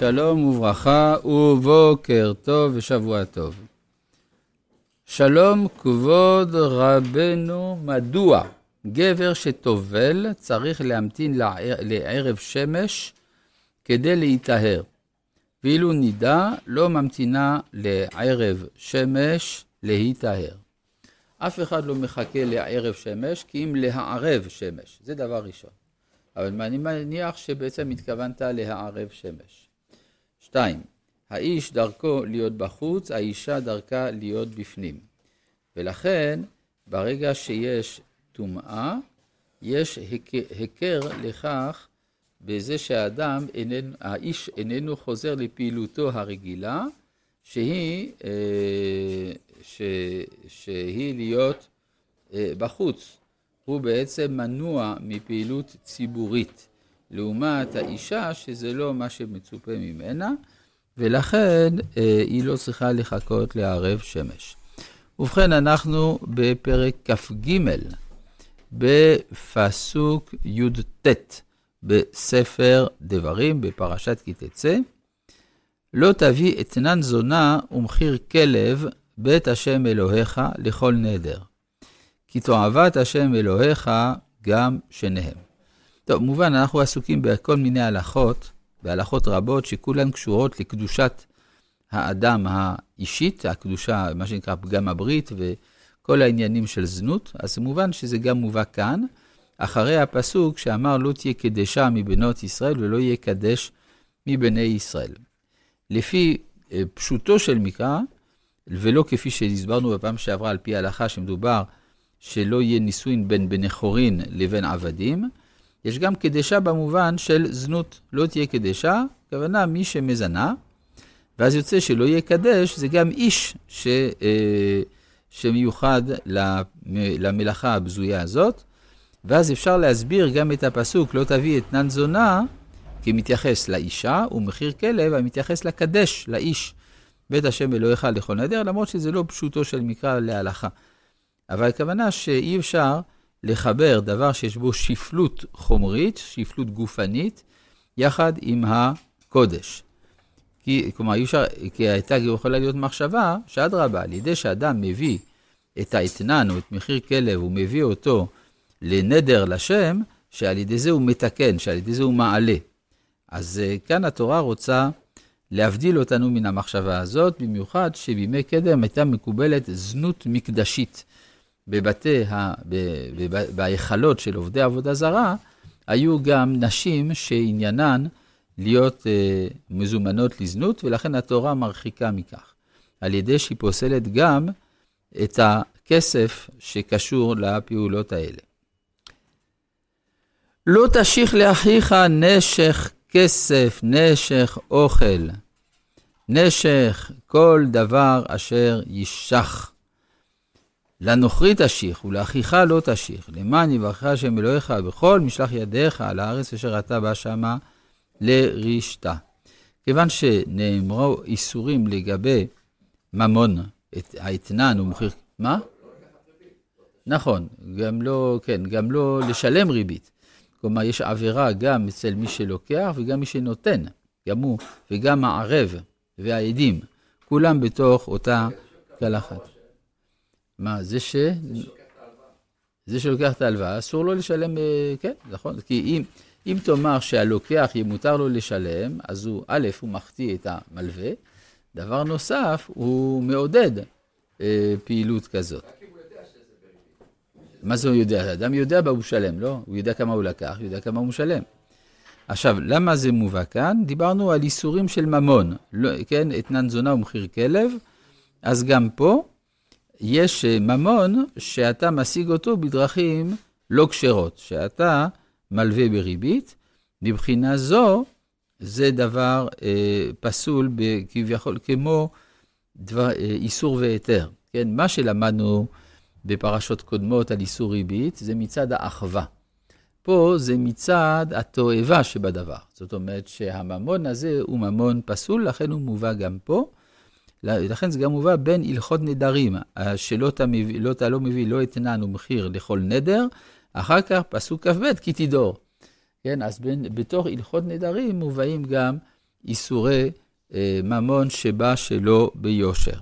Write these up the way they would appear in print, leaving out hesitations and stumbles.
שלום וברכה ובוקר טוב ושבוע טוב. שלום כבוד רבנו, מדוע גבר שטובל צריך להמתין לערב שמש כדי להיטהר, ואילו נידה לא ממתינה לערב שמש להיטהר? אף אחד לא מחכה לערב שמש כי אם להערב שמש, זה דבר ראשון. אבל אני מניח שבעצם התכוונת להערב שמש. 2. האיש דרכו להיות בחוץ, האישה דרכה להיות בפנים. ולכן ברגע שיש טומאה, יש הכר לכך בזה שהאדם, האיש איננו חוזר לפעילותו הרגילה, שהיא להיות בחוץ. הוא בעצם מנוע מפעילות ציבורית, לעומת האישה שזה לא מה שמצופה ממנה, ולכן היא לא צריכה לחכות לערב שמש. ובכן, אנחנו בפרק כ"ג, בפסוק י"ט, בספר דברים, בפרשת כי תצא. לא תביא אתנן זונה ומחיר כלב בית השם אלוהיך לכל נדר, כי תועבת השם אלוהיך גם שניהם. טוב, מובן, אנחנו עסוקים בכל מיני הלכות, בהלכות רבות שכולן קשורות לקדושת האדם האישית, הקדושה, מה שנקרא פגם הברית, וכל העניינים של זנות. אז מובן שזה גם מובא כאן, אחרי הפסוק שאמר לא תהיה קדשה מבנות ישראל ולא יהיה קדש מבני ישראל. לפי פשוטו של מקרא, ולא כפי שהסברנו בפעם שעברה על פי ההלכה שמדובר שלא יהיה נישואין בין בני חורין לבין עבדים, יש גם קדשה במובן של זנות. לא תהיה קדשה, כוונה מי שמזנה, ואז יוצא שלא יהיה קדש, זה גם איש שמיוחד למלאכה הבזויה הזאת, ואז אפשר להסביר גם את הפסוק, לא תביא אתנן זונה, כי מתייחס לאישה, ומחיר כלב, המתייחס לקדש, לאיש, בית השם אלוהיך לכל נדר, למרות שזה לא פשוטו של מקרא להלכה. אבל הכוונה שאי אפשר לחבר דבר שיש בו שפלות חומרית, שפלות גופנית, יחד עם הקודש. כלומר, אי אפשר, כי הייתה יכולה להיות מחשבה, שאדרבה, על ידי שאדם מביא את האתנן או את מחיר כלב, הוא מביא אותו לנדר לשם, שעל ידי זה הוא מתקן, שעל ידי זה הוא מעלה. אז כאן התורה רוצה להבדיל אותנו מן המחשבה הזאת, במיוחד שבימי קדם הייתה מקובלת זנות מקדשית. בהיכלות של עובדי עבודה זרה, היו גם נשים שעניינן להיות מזומנות לזנות, ולכן התורה מרחיקה מכך. על ידי שהיא פוסלת גם את הכסף שקשור לפעולות האלה. לא תשיך לאחיך נשך כסף, נשך אוכל, נשך כל דבר אשר ישך. לנוכרי תשיך ולאחיך לא תשיך, למען יברכך השם אלוהיך בכל משלח ידיך על הארץ אשר אתה בא שמה לרשתה. כיוון שנאמרו איסורים לגבי ממון, את האתנן ומחיר, מה? נכון, גם לא לשלם ריבית. כלומר, יש עבירה גם אצל מי שלוקח וגם מי שנותן, גם הוא וגם הערב והעדים, כולם בתוך אותה קלחת. מה, זה שלוקח את ההלוואה, אסור לו לשלם, כן, נכון? כי אם תאמר שהלוקח מותר לו לשלם, אז הוא, א', הוא מחטיא את המלווה, דבר נוסף, הוא מעודד פעילות כזאת. מה זה הוא יודע? האדם יודע בה הוא שלם, לא? הוא יודע כמה הוא לקח, הוא יודע כמה הוא משלם. עכשיו, למה זה מובא כאן? דיברנו על איסורים של ממון, לא, כן? אתנן זונה ומחיר כלב, אז גם פה, יש ממון שאתה משיג אותו בדרכים לא כשרות, שאתה מלווה בריבית. מבחינה זו, זה דבר פסול כביכול, כמו איסור והיתר. כן? מה שלמדנו בפרשות קודמות על איסור ריבית, זה מצד האחווה. פה זה מצד התועבה שבדבר. זאת אומרת שהממון הזה הוא ממון פסול, לכן הוא מובא גם פה. לכן זה גם מובא בין הלכות נדרים, שלא אתה לא מביא לא אתנן ומחיר לכל נדר, אחר כך פסוק כ"ב כי תדור. כן, אז בתוך הלכות נדרים מובאים גם איסורי ממון שבא שלא ביושר.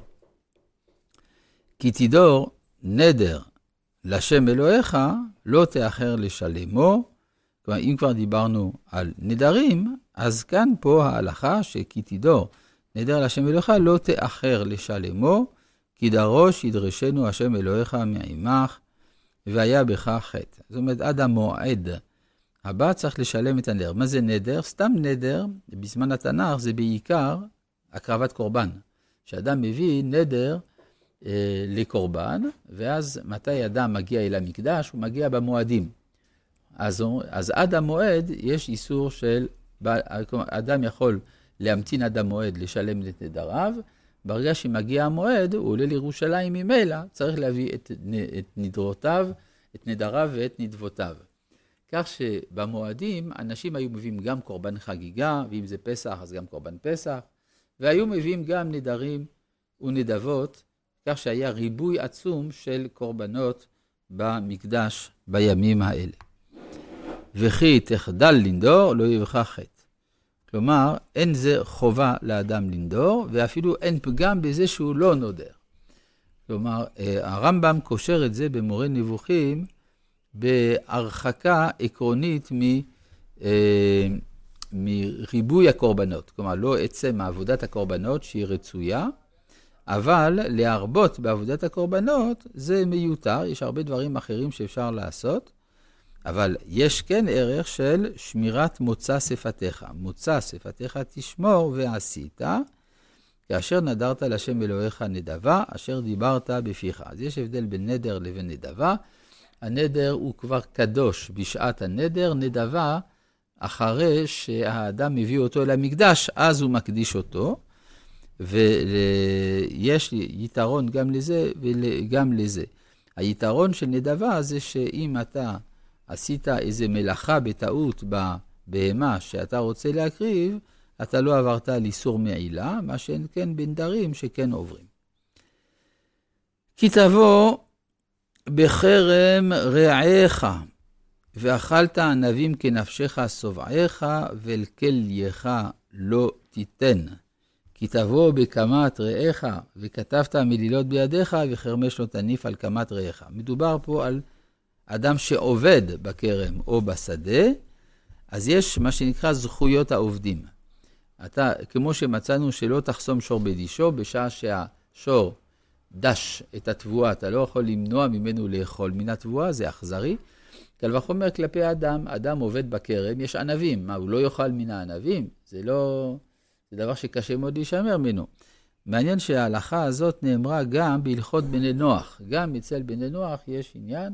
כי תדור נדר לשם אלוהיך, לא תאחר לשלמו. כלומר, אם כבר דיברנו על נדרים, אז כאן פה ההלכה שכי תדור נדר לשם אלוהיך, לא תאחר לשלמו, כי דרוש ידרשנו השם אלוהיך מעמך, והיה בך חטא. זאת אומרת, עד המועד הבא צריך לשלם את הנדר. מה זה נדר? סתם נדר, בזמן התנ"ך זה בעיקר הקרבת קורבן. שאדם מביא נדר לקורבן, ואז מתי אדם מגיע אל המקדש? הוא מגיע במועדים. אז עד המועד יש איסור של, אדם יכול להמתין עד המועד לשלם את נדריו, ברגע שמגיע המועד, הוא עולה לירושלים ממילא, צריך להביא את נדרותיו, את נדריו ואת נדבותיו. כך שבמועדים אנשים היו מביאים גם קורבן חגיגה, ואם זה פסח אז גם קורבן פסח, והיו מביאים גם נדרים ונדבות, כך שהיה ריבוי עצום של קורבנות במקדש בימים האלה. וכי תחדל לנדור, לא יבכה חטא. כלומר, אין זה חובה לאדם לנדור, ואפילו אין פגם בזה שהוא לא נודר. כלומר, הרמב"ם קושר את זה במורה נבוכים, בהרחקה עקרונית מריבוי הקורבנות. כלומר, לא עצם עבודת הקורבנות שהיא רצויה, אבל להרבות בעבודת הקורבנות זה מיותר, יש הרבה דברים אחרים שאפשר לעשות, אבל יש כן ערך של שמירת מוצא שפתיך. מוצא שפתיך תשמור ועשית, כאשר נדרת לשם אלוהיך נדבה, אשר דיברת בפיך. אז יש הבדל בין נדר לבין נדבה. הנדר הוא כבר קדוש בשעת הנדר, נדבה אחרי שהאדם מביא אותו אל המקדש, אז הוא מקדיש אותו, ויש יתרון גם לזה וגם לזה. היתרון של נדבה זה שאם אתה עשית איזה מלאכה בטעות בבהמה שאתה רוצה להקריב, אתה לא עברת על איסור מעילה, מה שאין כן בנדרים שכן עוברים. כי תבוא בחרם רעיך, ואכלת ענבים כנפשך סובעיך, ואל כלייך לא תיתן. כי תבוא בקמת רעיך, וכתבת מלילות בידיך, וחרמש לא תניף על קמת רעיך. מדובר פה על אדם שעובד בכרם או בשדה, אז יש מה שנקרא זכויות העובדים. אתה, כמו שמצאנו שלא תחסום שור בדישו, בשעה שהשור דש את התבואה, אתה לא יכול למנוע ממנו לאכול מן התבואה, זה אכזרי. קל וחומר כלפי האדם, אדם עובד בכרם, יש ענבים, מה, הוא לא יאכל מן הענבים? זה דבר שקשה מאוד להישמר ממנו. מעניין שההלכה הזאת נאמרה גם בהלכות בני נוח. גם אצל בני נוח יש עניין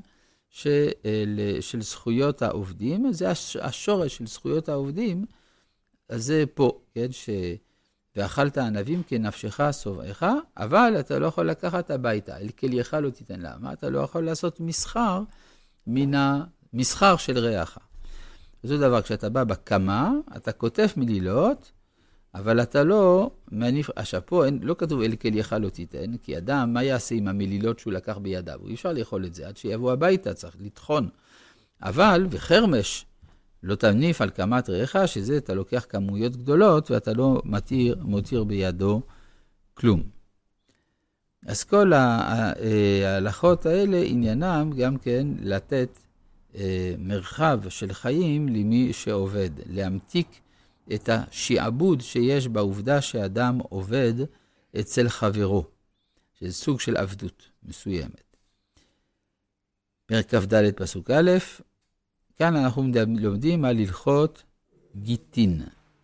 של זכויות העובדים, זה השורש של זכויות העובדים, אז זה פה, כן, ואכלת ענבים כנפשך סובעיך, אבל אתה לא יכול לקחת הביתה, אל כלייך לא תיתן. למה? אתה לא יכול לעשות מסחר מן המסחר של רעך. זה דבר, כשאתה בא בקמה, אתה כותב מלילות, אבל אתה לא מניף, עכשיו פה לא כתוב אל כלייך לא תיתן, כי אדם, מה יעשה עם המלילות שהוא לקח בידיו? אי אפשר לאכול את זה, עד שיבוא הביתה, צריך לטחון. אבל, וחרמש, לא תניף על קמת רעיך, שזה אתה לוקח כמויות גדולות, ואתה לא מותיר בידו כלום. אז כל ההלכות האלה, עניינם גם כן לתת מרחב של חיים למי שעובד, להמתיק את השעבוד שיש בעובדה שאדם עובד אצל חברו, שזה סוג של עבדות מסוימת. פרק כ"ד פסוק א', כאן אנחנו לומדים על הלכות גיטין.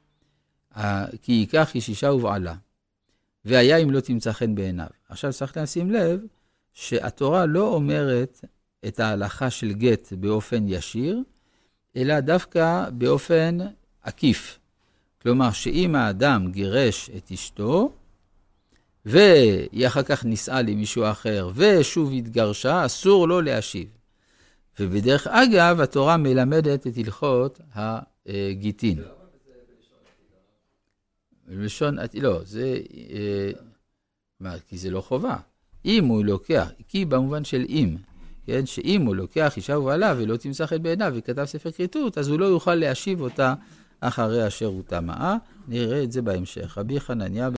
כי ייקח איש אישה ובעלה, והיה אם לא תמצא חן בעיניו. עכשיו צריך לשים לב שהתורה לא אומרת את ההלכה של גט באופן ישיר, אלא דווקא באופן עקיף. כלומר, שאם האדם גירש את אשתו, והיא אחר כך נישאה למישהו אחר, ושוב התגרשה, אסור לו להשיב. ובדרך אגב, התורה מלמדת את הלכות הגיטין. בלשון, לא, זה, כי זה לא חובה. אם הוא לוקח, כי במובן של אם, כן, שאם הוא לוקח אישה ובעלה ולא תמצא חן בעיניו וכתב ספר כריתות, אז הוא לא יוכל להשיב אותה אחרי אשר הוא טמאה, נראה את זה בהמשך. רבי חנניה